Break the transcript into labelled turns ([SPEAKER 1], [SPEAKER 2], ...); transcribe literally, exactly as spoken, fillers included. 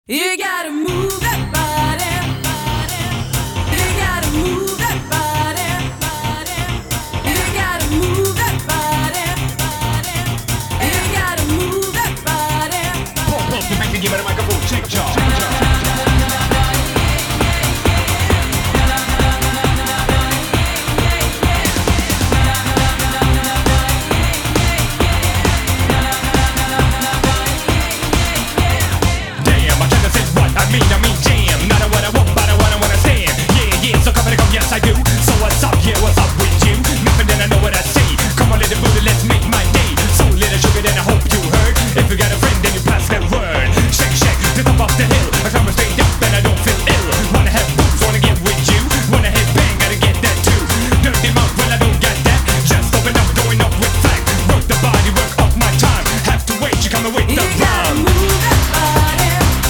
[SPEAKER 1] You gotta move that body, you gotta move that body, you gotta move that body, you gotta move that body.
[SPEAKER 2] Pump, pump, you make me give it a microphone, check, check, check. I mean, I mean jam, not what I want, but I what I wanna stand. Yeah, yeah, so come and come, yes I do. So what's up, yeah, what's up with you? Nothing that I know what I say. Come on, little booty, let's make my day. So little sugar, then I hope you heard. If you got a friend, then you pass that word. Shake, shake, the top of the hill. I come